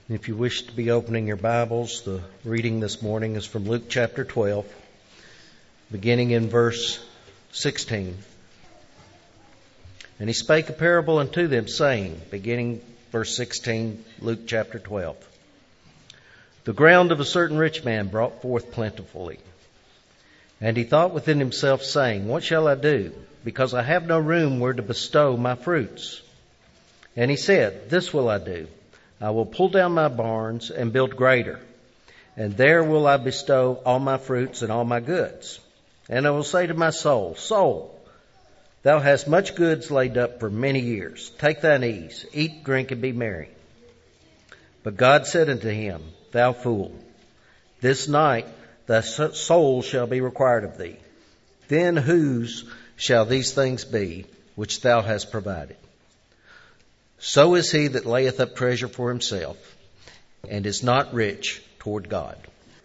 If you wish to be opening your Bibles, the reading this morning is from Luke chapter 12, beginning in verse 16. And he spake a parable unto them, saying, beginning verse 16, Luke chapter 12. The ground of a certain rich man brought forth plentifully. And he thought within himself, saying, What shall I do? Because I have no room where to bestow my fruits. And he said, This will I do. I will pull down my barns and build greater, and there will I bestow all my fruits and all my goods. And I will say to my soul, Soul, thou hast much goods laid up for many years. Take thine ease, eat, drink, and be merry. But God said unto him, Thou fool, this night thy soul shall be required of thee. Then whose shall these things be which thou hast provided? So is he that layeth up treasure for himself, and is not rich toward God.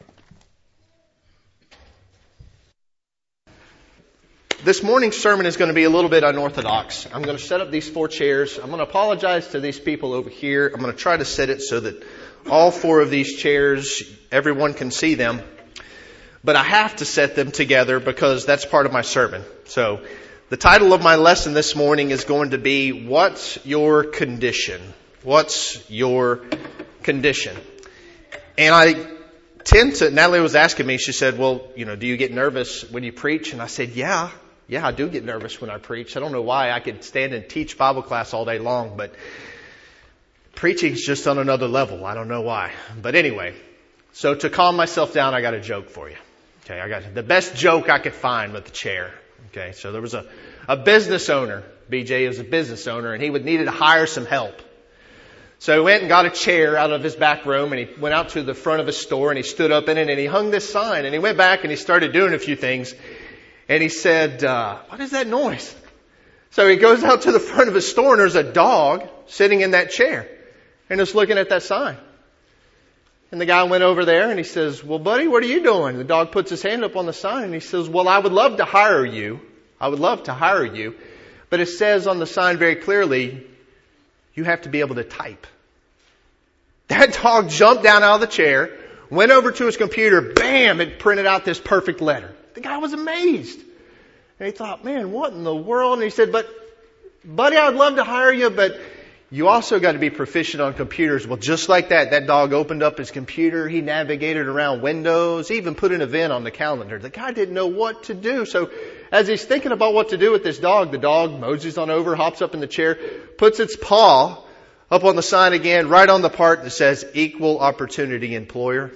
This morning's sermon is going to be a little bit unorthodox. I'm going to set up these 4 chairs. I'm going to apologize to these people over here. I'm going to try to set it so that all 4 of these chairs, everyone can see them. But I have to set them together because that's part of my sermon. So the title of my lesson this morning is going to be, What's Your Condition? What's your condition? And Natalie was asking me, she said, well, do you get nervous when you preach? And I said, yeah, I do get nervous when I preach. I don't know why. I could stand and teach Bible class all day long, but preaching's just on another level. I don't know why. But anyway, so to calm myself down, I got a joke for you. Okay, I got the best joke I could find with the chair. Okay, so there was a business owner. BJ is a business owner, and he needed to hire some help. So he went and got a chair out of his back room, and he went out to the front of his store, and he stood up in it, and he hung this sign, and he went back and he started doing a few things, and he said, what is that noise? So he goes out to the front of his store, and there's a dog sitting in that chair, and just looking at that sign. And the guy went over there and he says, well, buddy, what are you doing? The dog puts his hand up on the sign and he says, well, I would love to hire you. I would love to hire you. But it says on the sign very clearly, you have to be able to type. That dog jumped down out of the chair, went over to his computer, bam, it printed out this perfect letter. The guy was amazed. And he thought, man, what in the world? And he said, but buddy, I would love to hire you, but you also got to be proficient on computers. Well, just like that dog opened up his computer. He navigated around Windows. He even put an event on the calendar. The guy didn't know what to do. So as he's thinking about what to do with this dog, the dog moseys on over, hops up in the chair, puts its paw up on the sign again, right on the part that says Equal Opportunity Employer.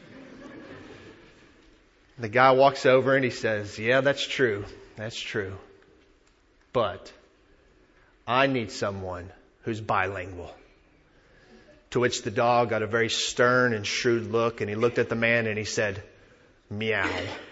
The guy walks over and he says, yeah, that's true. That's true. But I need someone who's bilingual. To which the dog got a very stern and shrewd look, and he looked at the man and he said, meow.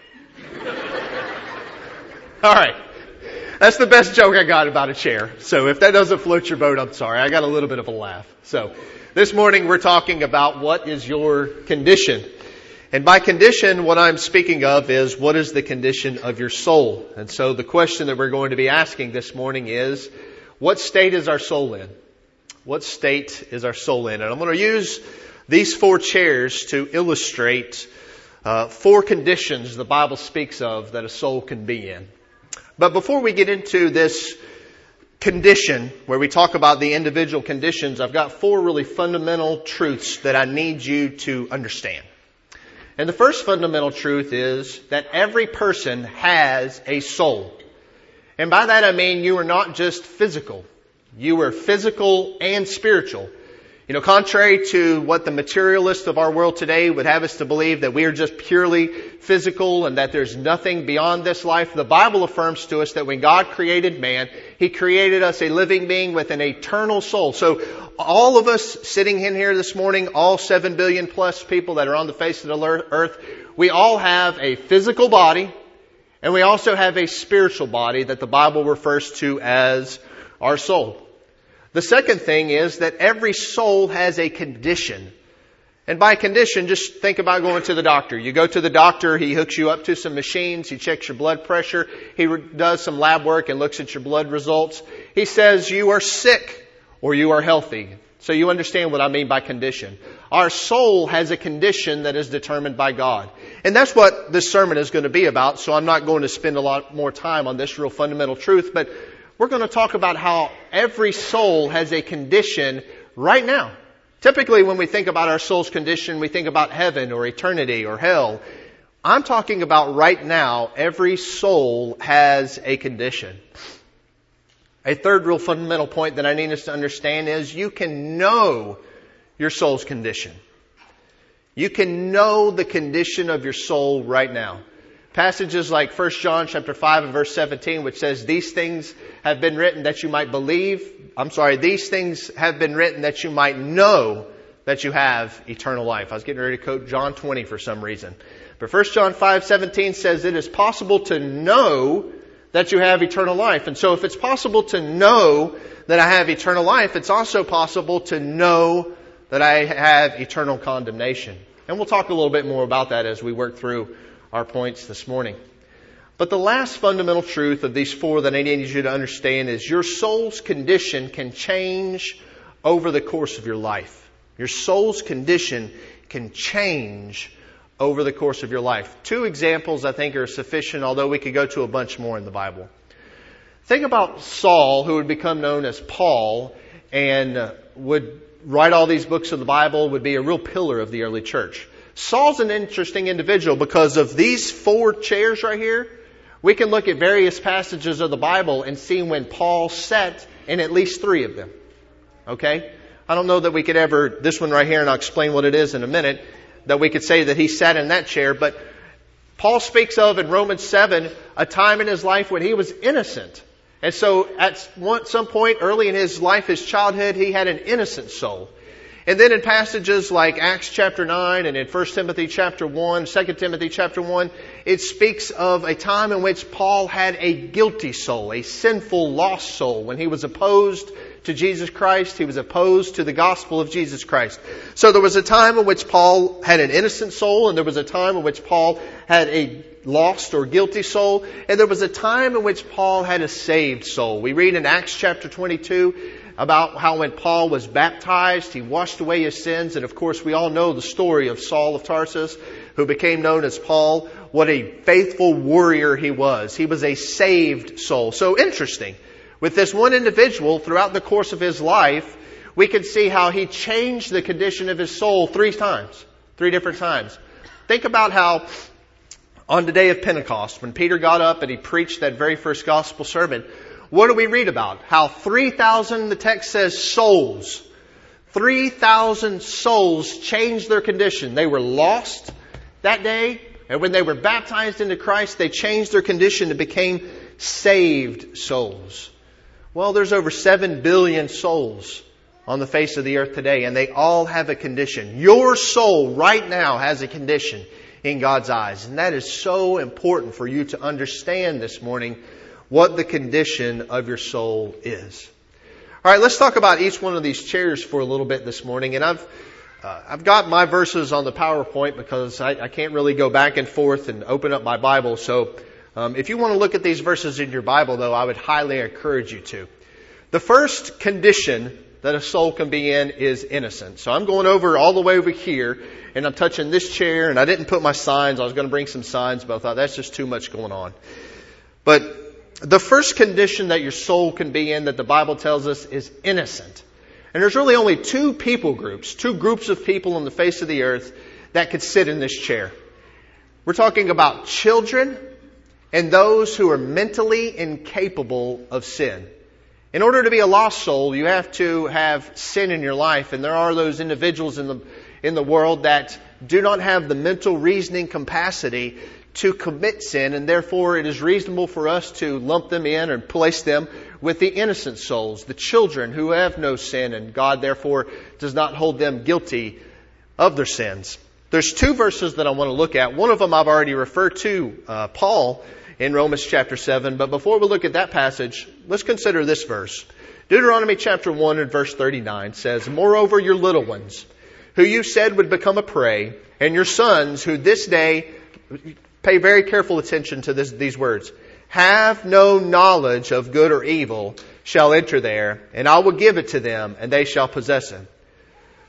All right. That's the best joke I got about a chair. So if that doesn't float your boat, I'm sorry. I got a little bit of a laugh. So this morning we're talking about what is your condition. And by condition, what I'm speaking of is what is the condition of your soul. And so the question that we're going to be asking this morning is, what state is our soul in? What state is our soul in? And I'm going to use these 4 chairs to illustrate 4 conditions the Bible speaks of that a soul can be in. But before we get into this condition, where we talk about the individual conditions, I've got 4 really fundamental truths that I need you to understand. And the first fundamental truth is that every person has a soul. And by that I mean you are not just physical. You are physical and spiritual. Contrary to what the materialists of our world today would have us to believe, that we are just purely physical and that there's nothing beyond this life, the Bible affirms to us that when God created man, He created us a living being with an eternal soul. So all of us sitting in here this morning, all 7 billion plus people that are on the face of the earth, we all have a physical body, and we also have a spiritual body that the Bible refers to as our soul. The second thing is that every soul has a condition. And by condition, just think about going to the doctor. You go to the doctor, he hooks you up to some machines, he checks your blood pressure, he does some lab work and looks at your blood results. He says you are sick or you are healthy. So you understand what I mean by condition. Our soul has a condition that is determined by God. And that's what this sermon is going to be about, so I'm not going to spend a lot more time on this real fundamental truth, but we're going to talk about how every soul has a condition right now. Typically when we think about our soul's condition, we think about heaven or eternity or hell. I'm talking about right now, every soul has a condition. A third real fundamental point that I need us to understand is you can know your soul's condition. You can know the condition of your soul right now. Passages like 1 John chapter 5 and verse 17, which says, these things have been written that you might these things have been written that you might know that you have eternal life. I was getting ready to quote John 20 for some reason. But 1 John 5:17 says it is possible to know that you have eternal life. And so if it's possible to know that I have eternal life, it's also possible to know that I have eternal condemnation. And we'll talk a little bit more about that as we work through our points this morning. But the last fundamental truth of these four that I need you to understand is your soul's condition can change over the course of your life. Your soul's condition can change over the course of your life. Two examples I think are sufficient, although we could go to a bunch more in the Bible. Think about Saul, who would become known as Paul, and would write all these books of the Bible, would be a real pillar of the early church. Saul's an interesting individual because of these four chairs right here. We can look at various passages of the Bible and see when Paul sat in at least three of them. Okay? I don't know that we could ever, this one right here, and I'll explain what it is in a minute, that we could say that he sat in that chair, but Paul speaks of in Romans 7 a time in his life when he was innocent. And so at some point early in his life, his childhood, he had an innocent soul. And then in passages like Acts chapter 9 and in 1 Timothy chapter 1, 2 Timothy chapter 1, it speaks of a time in which Paul had a guilty soul, a sinful, lost soul. When he was opposed to Jesus Christ, he was opposed to the gospel of Jesus Christ. So there was a time in which Paul had an innocent soul, and there was a time in which Paul had a lost or guilty soul, and there was a time in which Paul had a saved soul. We read in Acts chapter 22 about how when Paul was baptized, he washed away his sins. And of course, we all know the story of Saul of Tarsus, who became known as Paul. What a faithful warrior he was. He was a saved soul. So interesting. With this one individual, throughout the course of his life, we can see how he changed the condition of his soul three different times. Think about how on the day of Pentecost, when Peter got up and he preached that very first gospel sermon, what do we read about? How 3,000, the text says, souls. 3,000 souls changed their condition. They were lost that day, and when they were baptized into Christ, they changed their condition and became saved souls. Well, there's over 7 billion souls on the face of the earth today, and they all have a condition. Your soul right now has a condition in God's eyes, and that is so important for you to understand this morning what the condition of your soul is. All right, let's talk about each one of these chairs for a little bit this morning. And I've got my verses on the PowerPoint because I can't really go back and forth and open up my Bible. So if you want to look at these verses in your Bible, though, I would highly encourage you to. The first condition that a soul can be in is innocence. So I'm going over all the way over here, and I'm touching this chair, and I didn't put my signs. I was going to bring some signs, but I thought that's just too much going on. But the first condition that your soul can be in that the Bible tells us is innocent. And there's really only two groups of people on the face of the earth that could sit in this chair. We're talking about children and those who are mentally incapable of sin. In order to be a lost soul, you have to have sin in your life. And there are those individuals in the world that do not have the mental reasoning capacity to commit sin, and therefore it is reasonable for us to lump them in and place them with the innocent souls, the children who have no sin, and God therefore does not hold them guilty of their sins. There's two verses that I want to look at. One of them I've already referred to, Paul, in Romans chapter 7. But before we look at that passage, let's consider this verse. Deuteronomy chapter 1 and verse 39 says, "Moreover, your little ones, who you said would become a prey, and your sons, who this day," pay very careful attention to these words, "have no knowledge of good or evil, shall enter there, and I will give it to them, and they shall possess it."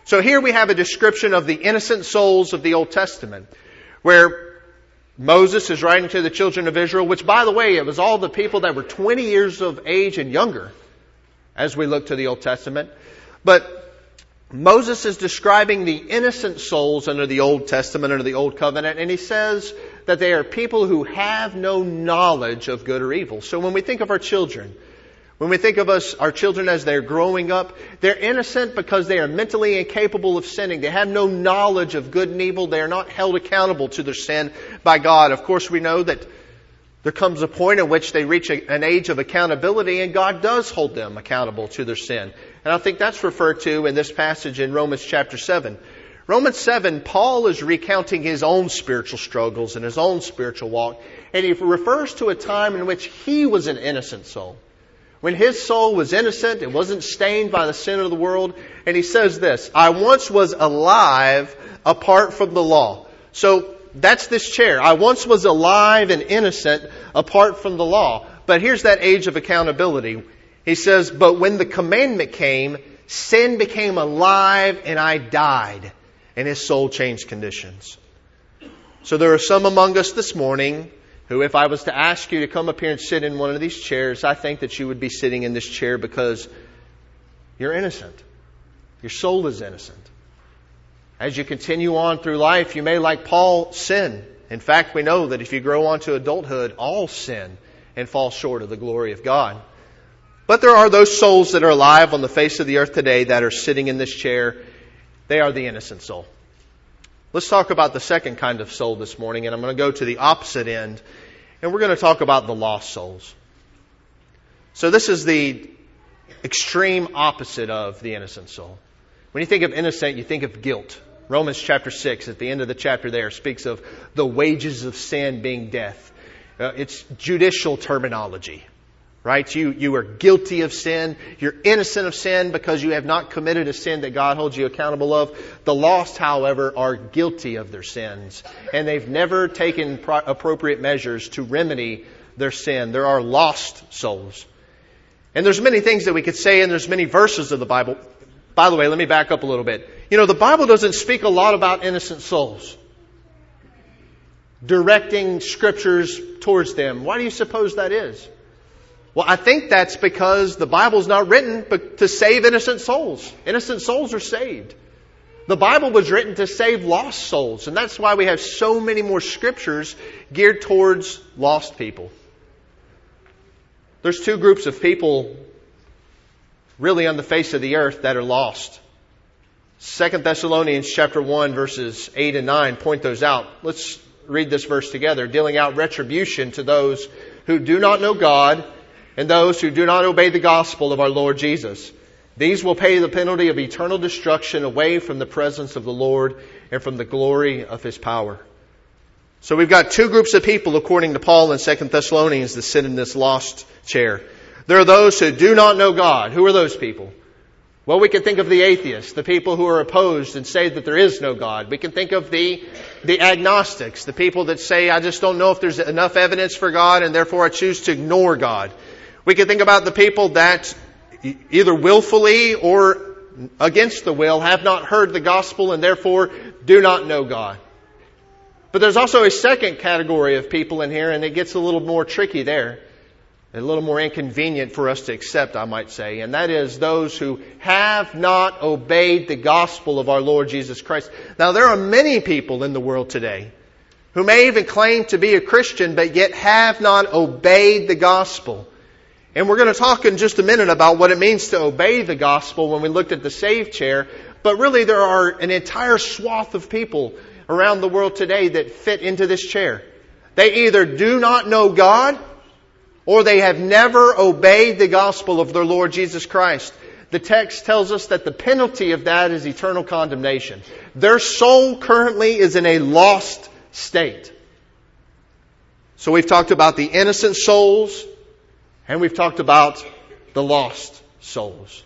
So here we have a description of the innocent souls of the Old Testament, where Moses is writing to the children of Israel, which, by the way, it was all the people that were 20 years of age and younger as we look to the Old Testament. But Moses is describing the innocent souls under the Old Testament, under the Old Covenant, and he says that they are people who have no knowledge of good or evil. So when we think of our children, when we think of our children as they're growing up, they're innocent because they are mentally incapable of sinning. They have no knowledge of good and evil. They are not held accountable to their sin by God. Of course, we know that there comes a point at which they reach an age of accountability, and God does hold them accountable to their sin. And I think that's referred to in this passage in Romans chapter 7. Romans 7, Paul is recounting his own spiritual struggles and his own spiritual walk, and he refers to a time in which he was an innocent soul. When his soul was innocent, it wasn't stained by the sin of the world. And he says this, I once was alive apart from the law. So that's this chair. I once was alive and innocent apart from the law. But here's that age of accountability. He says, but when the commandment came, sin became alive and I died. And his soul changed conditions. So there are some among us this morning who, if I was to ask you to come up here and sit in one of these chairs, I think that you would be sitting in this chair because you're innocent. Your soul is innocent. As you continue on through life, you may, like Paul, sin. In fact, we know that if you grow on to adulthood, all sin and fall short of the glory of God. But there are those souls that are alive on the face of the earth today that are sitting in this chair. They are the innocent soul. Let's talk about the second kind of soul this morning, and I'm going to go to the opposite end, and we're going to talk about the lost souls. So this is the extreme opposite of the innocent soul. When you think of innocent, you think of guilt. Romans chapter 6, at the end of the chapter there, speaks of the wages of sin being death. It's judicial terminology. Right? You are guilty of sin. You're innocent of sin because you have not committed a sin that God holds you accountable of. The lost, however, are guilty of their sins. And they've never taken appropriate measures to remedy their sin. There are lost souls. And there's many things that we could say, and there's many verses of the Bible. By the way, let me back up a little bit. You know, the Bible doesn't speak a lot about innocent souls, directing scriptures towards them. Why do you suppose that is? Well, I think that's because the Bible's not written to save innocent souls. Innocent souls are saved. The Bible was written to save lost souls, and that's why we have so many more scriptures geared towards lost people. There's two groups of people really on the face of the earth that are lost. 2 Thessalonians chapter 1 verses 8 and 9 point those out. Let's read this verse together. Dealing out retribution to those who do not know God and those who do not obey the gospel of our Lord Jesus. These will pay the penalty of eternal destruction away from the presence of the Lord and from the glory of His power. So we've got two groups of people, according to Paul in 2 Thessalonians, that sit in this lost chair. There are those who do not know God. Who are those people? Well, we can think of the atheists, the people who are opposed and say that there is no God. We can think of the agnostics, the people that say, I just don't know if there's enough evidence for God and therefore I choose to ignore God. We can think about the people that either willfully or against the will have not heard the gospel and therefore do not know God. But there's also a second category of people in here, and it gets a little more tricky there. A little more inconvenient for us to accept, I might say. And that is those who have not obeyed the gospel of our Lord Jesus Christ. Now, there are many people in the world today who may even claim to be a Christian, but yet have not obeyed the gospel. And we're going to talk in just a minute about what it means to obey the gospel when we looked at the saved chair. But really, there are an entire swath of people around the world today that fit into this chair. They either do not know God, or they have never obeyed the gospel of their Lord Jesus Christ. The text tells us that the penalty of that is eternal condemnation. Their soul currently is in a lost state. So we've talked about the innocent souls, and we've talked about the lost souls.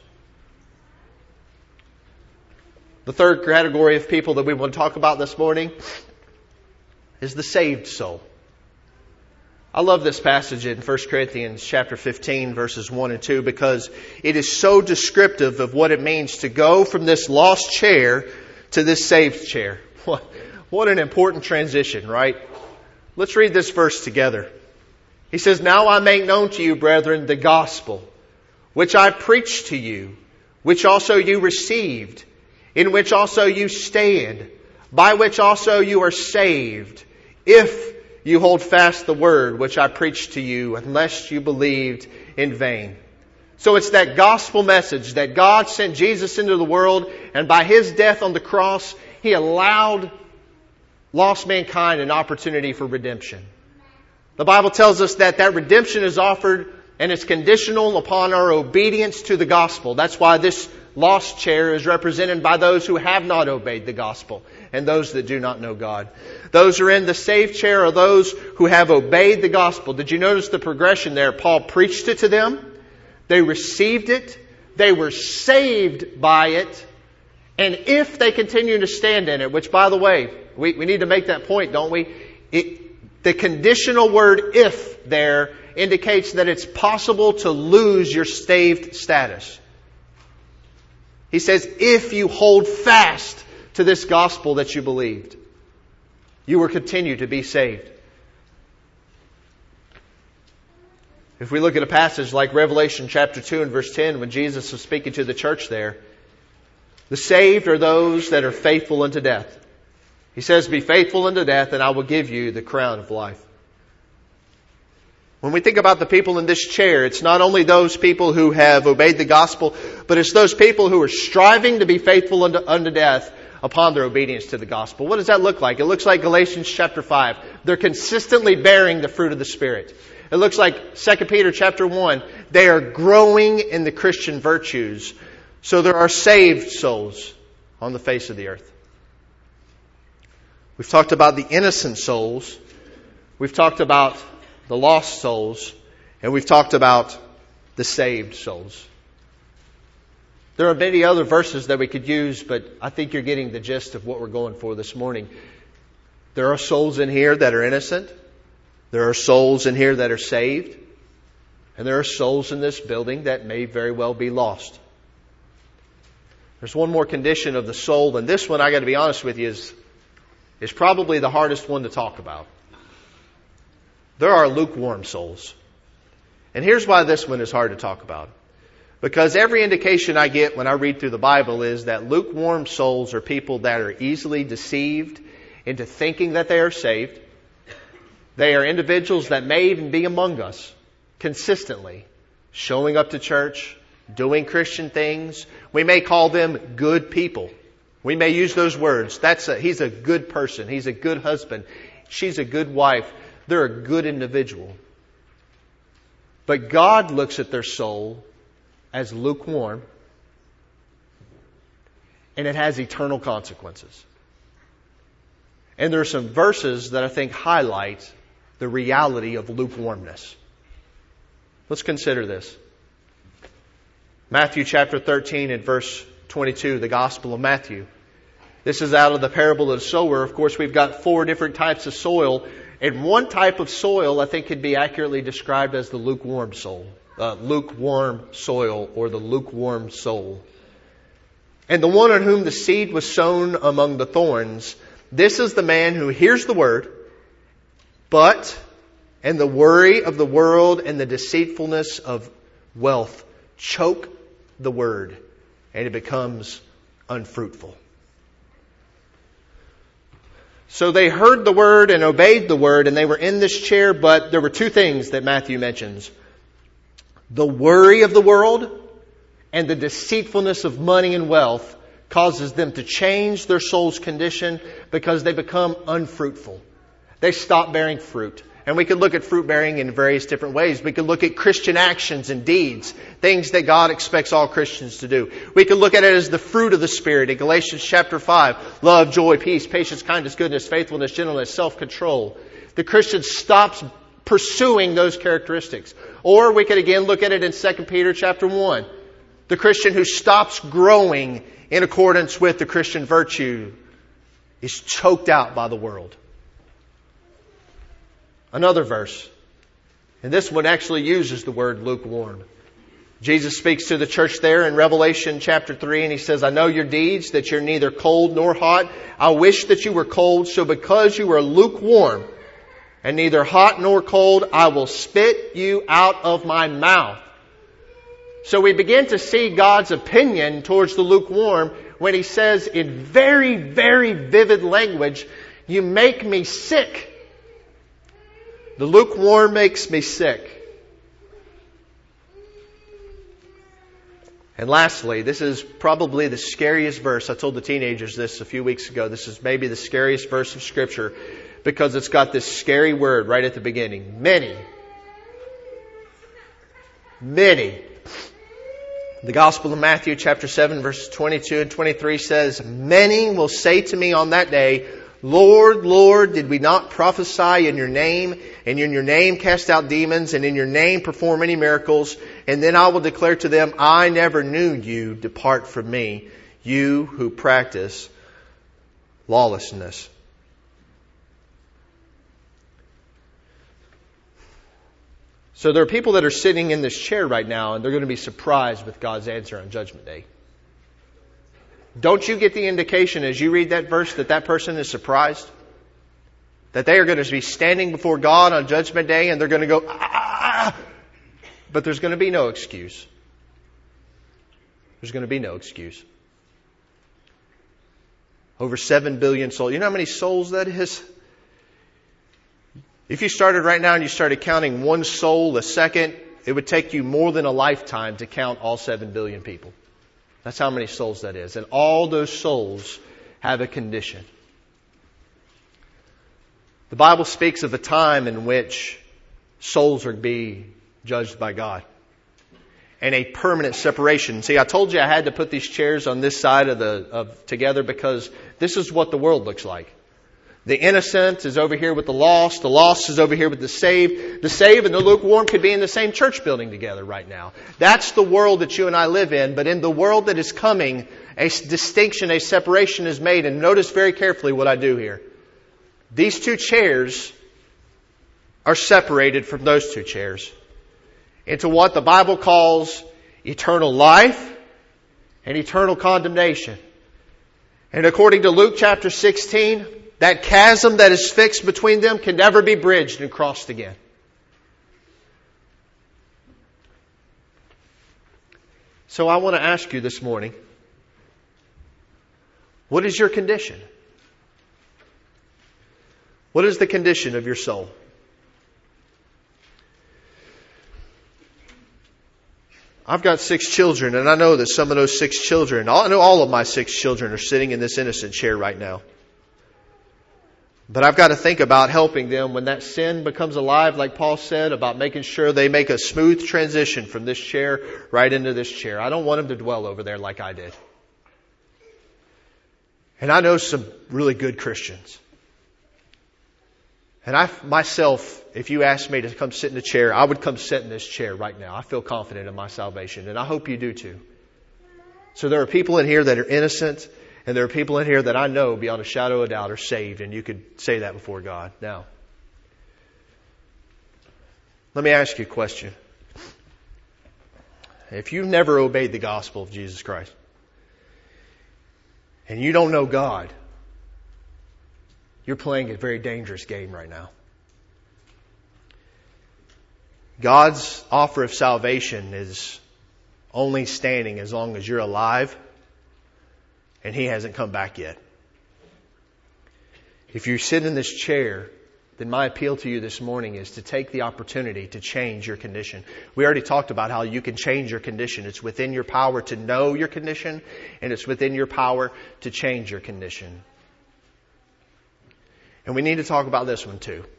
The third category of people that we want to talk about this morning is the saved soul. I love this passage in 1 Corinthians chapter 15, verses 1 and 2, because it is so descriptive of what it means to go from this lost chair to this saved chair. What an important transition, right? Let's read this verse together. He says, "Now I make known to you, brethren, the gospel, which I preached to you, which also you received, in which also you stand, by which also you are saved, if you hold fast the word which I preached to you, unless you believed in vain." So it's that gospel message that God sent Jesus into the world, and by His death on the cross, He allowed lost mankind an opportunity for redemption. The Bible tells us that redemption is offered and it's conditional upon our obedience to the gospel. That's why this lost chair is represented by those who have not obeyed the gospel and those that do not know God. Those who are in the saved chair are those who have obeyed the gospel. Did you notice the progression there? Paul preached it to them. They received it. They were saved by it. And if they continue to stand in it, which, by the way, we need to make that point, don't we? The conditional word "if" there indicates that it's possible to lose your saved status. He says, if you hold fast to this gospel that you believed, you will continue to be saved. If we look at a passage like Revelation chapter 2 and verse 10, when Jesus was speaking to the church there, the saved are those that are faithful unto death. He says, "Be faithful unto death, and I will give you the crown of life." When we think about the people in this chair, it's not only those people who have obeyed the gospel, but it's those people who are striving to be faithful unto death upon their obedience to the gospel. What does that look like? It looks like Galatians chapter 5. They're consistently bearing the fruit of the Spirit. It looks like 2 Peter chapter 1. They are growing in the Christian virtues. So there are saved souls on the face of the earth. We've talked about the innocent souls. We've talked about the lost souls. And we've talked about the saved souls. There are many other verses that we could use, but I think you're getting the gist of what we're going for this morning. There are souls in here that are innocent. There are souls in here that are saved. And there are souls in this building that may very well be lost. There's one more condition of the soul, and this one, I got to be honest with you, is probably the hardest one to talk about. There are lukewarm souls. And here's why this one is hard to talk about. Because every indication I get when I read through the Bible is that lukewarm souls are people that are easily deceived into thinking that they are saved. They are individuals that may even be among us consistently, showing up to church, doing Christian things. We may call them good people. We may use those words. He's a good person. He's a good husband. She's a good wife. They're a good individual. But God looks at their soul as lukewarm, and it has eternal consequences. And there are some verses that I think highlight the reality of lukewarmness. Let's consider this. Matthew chapter 13 and verse 22, the Gospel of Matthew. This is out of the parable of the sower. Of course, we've got 4 different types of soil. And one type of soil, I think, could be accurately described as the lukewarm soil. Lukewarm soil, or the lukewarm soul. And the one on whom the seed was sown among the thorns, this is the man who hears the word, and the worry of the world and the deceitfulness of wealth choke the word, and it becomes unfruitful. So they heard the word and obeyed the word, and they were in this chair, but there were 2 things that Matthew mentions. The worry of the world and the deceitfulness of money and wealth causes them to change their soul's condition because they become unfruitful. They stop bearing fruit. And we could look at fruit bearing in various different ways. We could look at Christian actions and deeds, things that God expects all Christians to do. We could look at it as the fruit of the Spirit in Galatians chapter 5. Love, joy, peace, patience, kindness, goodness, faithfulness, gentleness, self-control. The Christian stops pursuing those characteristics. Or we could again look at it in 2 Peter chapter 1. The Christian who stops growing in accordance with the Christian virtue is choked out by the world. Another verse, And this one actually uses the word lukewarm. Jesus speaks to the church there in Revelation chapter 3, and He says, I know your deeds, that you're neither cold nor hot. I wish that you were cold, so because you are lukewarm and neither hot nor cold, I will spit you out of my mouth. So we begin to see God's opinion towards the lukewarm when He says in very, very vivid language, you make me sick. The lukewarm makes me sick. And lastly, this is probably the scariest verse. I told the teenagers this a few weeks ago. This is maybe the scariest verse of Scripture because it's got this scary word right at the beginning. Many. Many. The Gospel of Matthew chapter 7 verses 22 and 23 says, Many will say to me on that day, Lord, Lord, did we not prophesy in your name, and in your name cast out demons, and in your name perform many miracles? And then I will declare to them, I never knew you. Depart from me, you who practice lawlessness. So there are people that are sitting in this chair right now, and they're going to be surprised with God's answer on Judgment Day. Don't you get the indication as you read that verse that that person is surprised? That they are going to be standing before God on Judgment Day and they're going to go, ah! But there's going to be no excuse. There's going to be no excuse. Over 7 billion souls. You know how many souls that is? If you started right now and you started counting one soul a second, it would take you more than a lifetime to count all 7 billion people. That's how many souls that is. And all those souls have a condition. The Bible speaks of a time in which souls are to be judged by God. And a permanent separation. See, I told you I had to put these chairs on this side together because this is what the world looks like. The innocent is over here with the lost is over here with the saved. The saved and the lukewarm could be in the same church building together right now. That's the world that you and I live in. But in the world that is coming, a distinction, a separation is made. And notice very carefully what I do here. These two chairs are separated from those two chairs into what the Bible calls eternal life and eternal condemnation. And according to Luke chapter 16, that chasm that is fixed between them can never be bridged and crossed again. So I want to ask you this morning, what is your condition? What is the condition of your soul? I've got 6 children, and I know that some of those 6 children, I know all of my 6 children are sitting in this innocent chair right now. But I've got to think about helping them when that sin becomes alive, like Paul said, about making sure they make a smooth transition from this chair right into this chair. I don't want them to dwell over there like I did. And I know some really good Christians. And I myself, if you asked me to come sit in a chair, I would come sit in this chair right now. I feel confident in my salvation, and I hope you do too. So there are people in here that are innocent, and there are people in here that I know beyond a shadow of a doubt are saved, and you could say that before God. Now, let me ask you a question. If you've never obeyed the gospel of Jesus Christ, and you don't know God, you're playing a very dangerous game right now. God's offer of salvation is only standing as long as you're alive and He hasn't come back yet. If you sit in this chair, then my appeal to you this morning is to take the opportunity to change your condition. We already talked about how you can change your condition. It's within your power to know your condition, and it's within your power to change your condition. And we need to talk about this one too.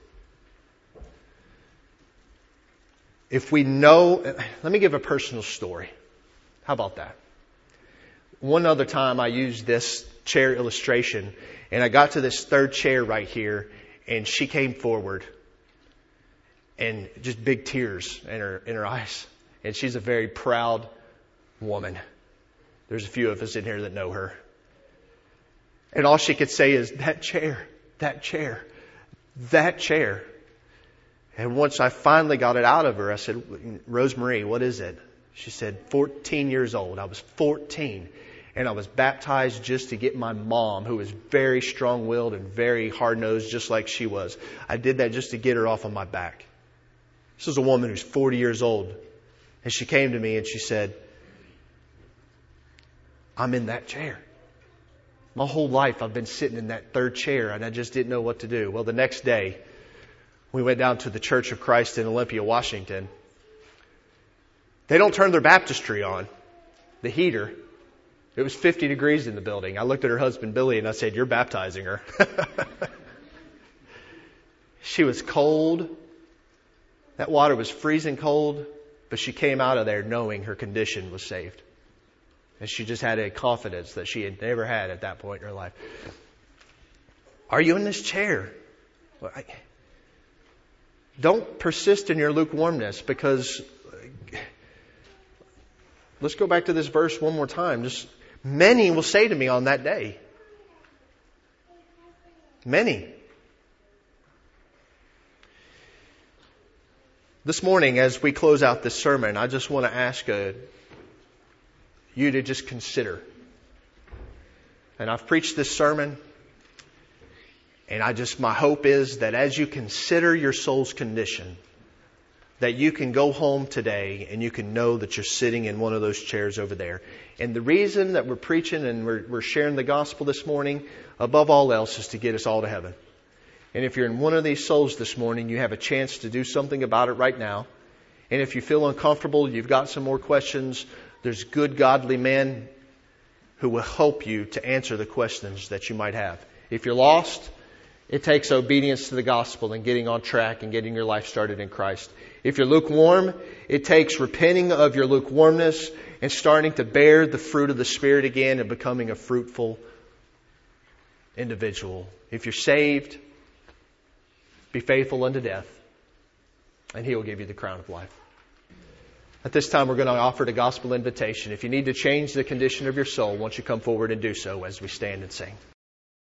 If we know, let me give a personal story. How about that? One other time I used this chair illustration, and I got to this third chair right here, and she came forward, and just big tears in her eyes. And she's a very proud woman. There's a few of us in here that know her. And all she could say is, that chair. And once I finally got it out of her, I said, Rosemarie, what is it? She said, 14 years old. I was 14. And I was baptized just to get my mom, who was very strong-willed and very hard-nosed, just like she was. I did that just to get her off of my back. This was a woman who's 40 years old. And she came to me and she said, I'm in that chair. My whole life I've been sitting in that third chair and I just didn't know what to do. Well, the next day, we went down to the Church of Christ in Olympia, Washington. They don't turn their baptistry on, the heater. It was 50 degrees in the building. I looked at her husband, Billy, and I said, you're baptizing her. She was cold. That water was freezing cold, but she came out of there knowing her condition was saved. And she just had a confidence that she had never had at that point in her life. Are you in this chair? Well, don't persist in your lukewarmness, because let's go back to this verse one more time. Just many will say to me on that day. Many. This morning, as we close out this sermon, I just want to ask you to just consider. And I've preached this sermon, and my hope is that as you consider your soul's condition, that you can go home today and you can know that you're sitting in one of those chairs over there. And the reason that we're preaching and we're sharing the gospel this morning, above all else, is to get us all to heaven. And if you're in one of these souls this morning, you have a chance to do something about it right now. And if you feel uncomfortable, you've got some more questions, there's good, godly men who will help you to answer the questions that you might have. If you're lost, it takes obedience to the gospel and getting on track and getting your life started in Christ. If you're lukewarm, it takes repenting of your lukewarmness and starting to bear the fruit of the Spirit again and becoming a fruitful individual. If you're saved, be faithful unto death, and He will give you the crown of life. At this time, we're going to offer the gospel invitation. If you need to change the condition of your soul, won't you come forward and do so as we stand and sing.